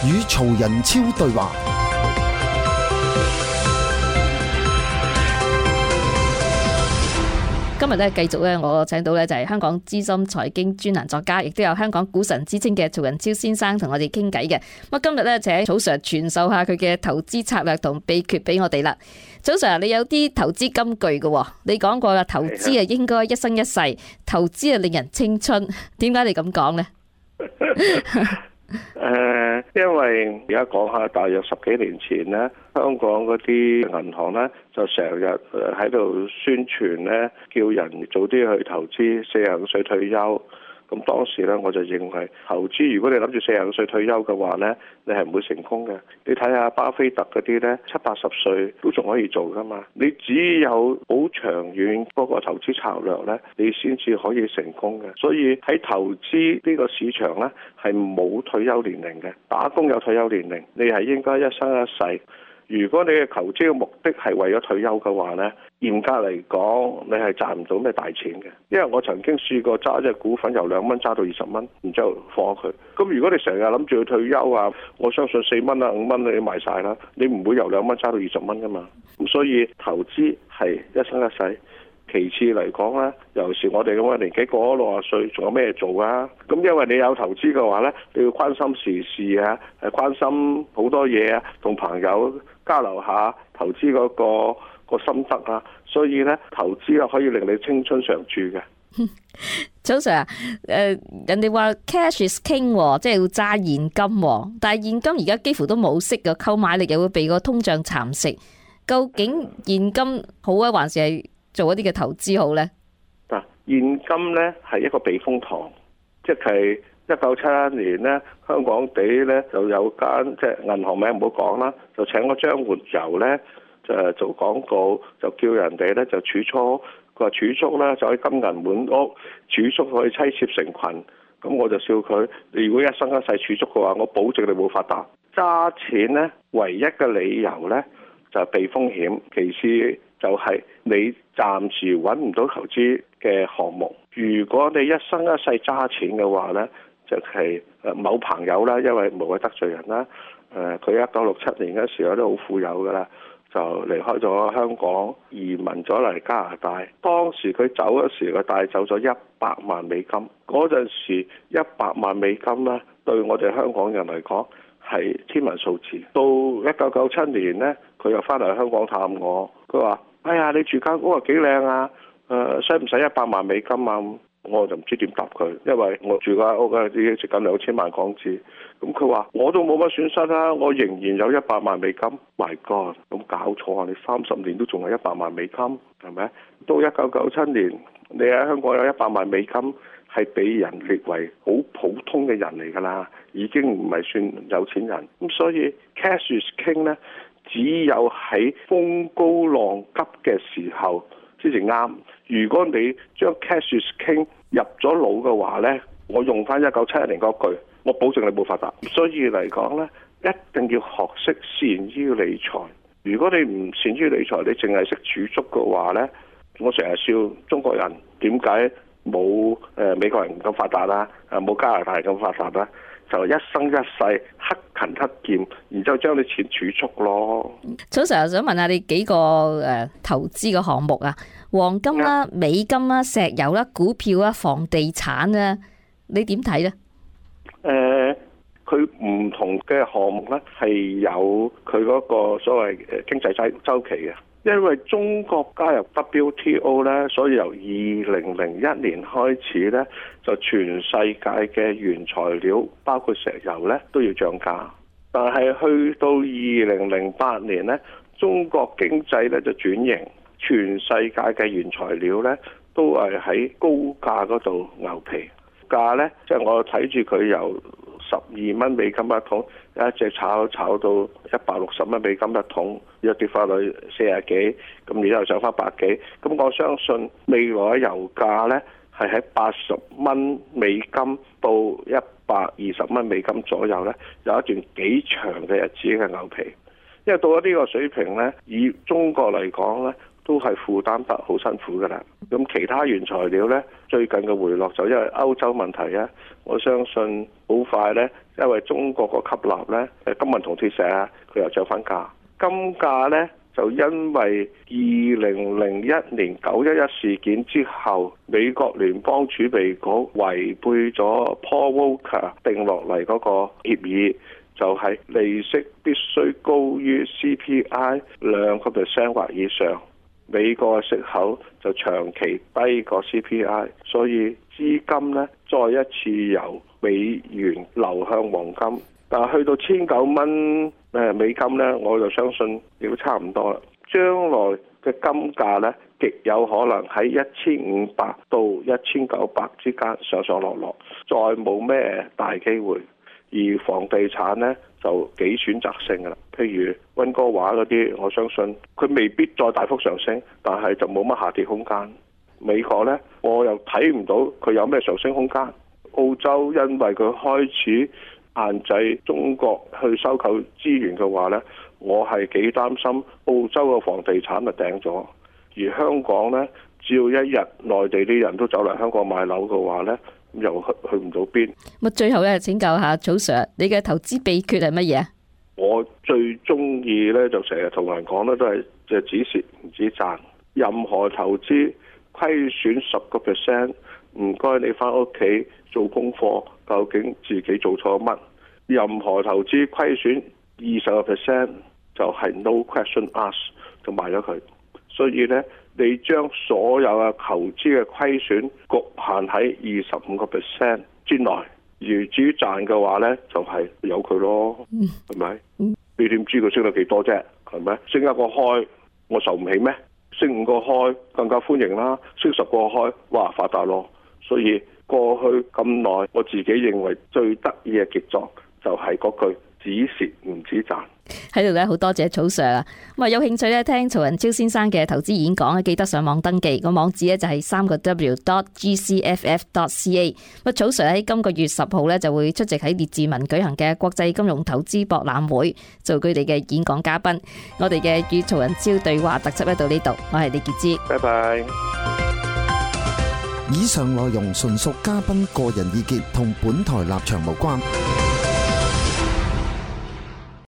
與曹仁超對話。 今日咧繼續咧，我請到咧就係香港資深財經專欄作家，亦都有香港股神之稱嘅曹仁超先生同我哋傾偈嘅。咁今日咧請曹 Sir 傳授下佢嘅投資策略同秘訣俾我哋啦。曹 Sir，你有啲投資金句嘅，你講過啦，投資係應該一生一世，投資係令人青春。點解你咁講呢？ 因為而家講下，大約10幾年前咧，香港嗰啲銀行咧就成日喺度宣傳咧，叫人早啲去投資，45歲退休。咁當時咧，我就認為投資，如果你諗住45歲退休嘅話咧，你係唔會成功嘅。你睇下巴菲特嗰啲咧，70、80歲都仲可以做噶嘛。你只有好長遠嗰個投資策略咧，你先至可以成功嘅。所以喺投資呢個市場咧，係冇退休年齡嘅。打工有退休年齡，你係應該一生一世。如果你嘅投資嘅目的係為咗退休嘅話呢，嚴格嚟講，你係賺唔到咩大錢嘅。因為我曾經試過揸隻股份由2蚊揸到20蚊，然之後放佢。咁如果你成日諗住去退休啊，我相信4蚊啊、5蚊你都賣晒啦，你唔會由2蚊揸到20蚊噶嘛。咁所以投資係一生一世。其次嚟講咧，尤其是我哋咁嘅年紀過咗60歲，仲有咩做啊？咁因為你有投資嘅話咧，你要關心時事啊，關心好多嘢啊，同朋友交流下投資嗰個心得啊。所以咧，投資啊可以令你青春常駐嘅。 曹 Sir 啊，人哋話 cash is king， 即係要揸現金，但係現金而家幾乎都冇息嘅，購買力又會被個通脹蠶食。究竟現金好啊，還是係做一啲嘅投資好呢？ 嗱，現金呢係一個避風塘，即係1971年呢，香港地呢就有間即係銀行名唔好講啦，就請咗張活游呢就做廣告，就叫人哋呢就儲蓄，佢話儲蓄呢就可以金銀滿屋，儲蓄可以妻妾成群。咁我就笑佢，你如果一生一世儲蓄嘅話，我保證你冇發達。揸錢呢唯一嘅理由呢就係避風險，其次就係你暫時揾唔到投資嘅項目。如果你一生一世揸錢嘅話呢，就係某朋友啦，因為無謂得罪人啦。佢1967年嘅時候都好富有噶啦，就離開咗香港，移民咗嚟加拿大。當時佢走嗰時，佢帶走咗100萬美金。嗰陣時100萬美金呢，對我哋香港人嚟講係天文數字。到1997年呢，佢又翻嚟香港探我，佢話：哎呀，你住間屋啊幾靚啊！使唔使100萬美金啊？我就唔知點答佢，因為我住間屋啊已經值緊2000萬港紙。咁佢話：我都冇乜損失啦，我仍然有100萬美金。My God， 咁搞錯啊！你30年都仲係100萬美金，係咪？到1997年，你喺香港有100萬美金，係俾人列為好普通嘅人嚟㗎啦，已經唔係算有錢人。咁所以 cash is king 呢，只有喺風高浪急嘅時候先至啱。如果你將 cash is king 入咗腦嘅話呢，我用翻1971年嗰句，我保證你冇發達。所以嚟講呢，一定要學識善於理財。如果你唔善於理財，你淨係識儲蓄嘅話呢，我成日笑中國人點解冇美國人咁發達啦，冇加拿大人咁發達啦，就一生一世克勤克儉，然之後將啲錢儲蓄咯。 曹 Sir，想問下你幾個投資嘅項目啊？黃金啦、美金啦、石油啦、股票啦、房地產啊，你點睇呢？ 佢唔同嘅項目呢，係有佢嗰個所謂經濟周期嘅。因為中國加入 WTO 呢，所以由2001年開始呢，就全世界嘅原材料包括石油呢都要漲價。但係去到2008年呢，中國經濟呢就轉型，全世界嘅原材料呢都係喺高價嗰度牛皮價呢，即係我睇住佢由12蚊美金一桶，一直炒到160蚊美金一桶，又跌翻去40幾，咁然之後上翻100幾。咁我相信未來嘅油價呢係喺80蚊美金到120蚊美金左右呢，有一段幾長嘅日子嘅牛皮。因為到咗呢個水平呢，以中國嚟講呢，都都係負擔得好辛苦㗎啦。咁其他原材料呢，最近嘅回落就因為歐洲問題啊，我相信好快呢，因為中國個吸納呢，金銀同鐵石啊，佢又漲翻價。金價呢，就因為2001年911事件之後，美國聯邦儲備局違背咗 Paul Volcker 定落嚟嗰個協議，就係利息必須高於 CPI 2% 或以上。美國嘅息口就長期低過 CPI， 所以資金呢再一次由美元流向黃金。但係去到1900蚊美金呢，我就相信亦都差唔多啦。將來嘅金價呢，極有可能喺1500到1900之間上上落落，再冇咩大機會。而房地產呢，就幾選擇性㗎啦，譬如溫哥華嗰啲，我相信佢未必再大幅上升，但係就冇乜下跌空間。美國呢，我又睇唔到佢有咩上升空間。澳洲因為佢開始限制中國去收購資源嘅話呢，我係幾擔心澳洲嘅房地產就頂咗。而香港呢，只要一日內地啲人都走嚟香港買樓嘅話呢，又去唔到邊。 咁最後咧，請教下曹 Sir， 你嘅投資秘訣係乜嘢？ 我最中意咧，就成日同人講咧，都係即係止蝕唔止賺。任何投資虧損10%，唔該你翻屋企做功課，究竟自己做錯乜？任何投資虧損20%，就係 no question ask 就賣咗佢。所以咧，你將所有嘅投資嘅虧損局限喺25% 之內，而至於賺嘅話呢，就係由佢咯，係咪？你點知佢升得幾多啫？係咪？升一個開，我受唔起咩？升5個開更加歡迎啦，升10個開，哇發達咯！所以過去咁耐，我自己認為最得意嘅傑作就係嗰句止蝕唔止賺。 喺度咧，好多謝曹 Sir 啊！咁啊，有興趣咧聽曹仁超先生嘅投資演講咧，記得上網登記，個網址咧就係3w.gcff.ca。咁曹 Sir 喺今個月10號咧就會出席喺列治文舉行嘅國際金融投資博覽會，做佢哋嘅演講嘉賓。我哋嘅與曹仁超對話特輯咧到呢度，我係李潔芝， 拜拜。 以上內容純屬嘉賓個人意見，同本台立場無關。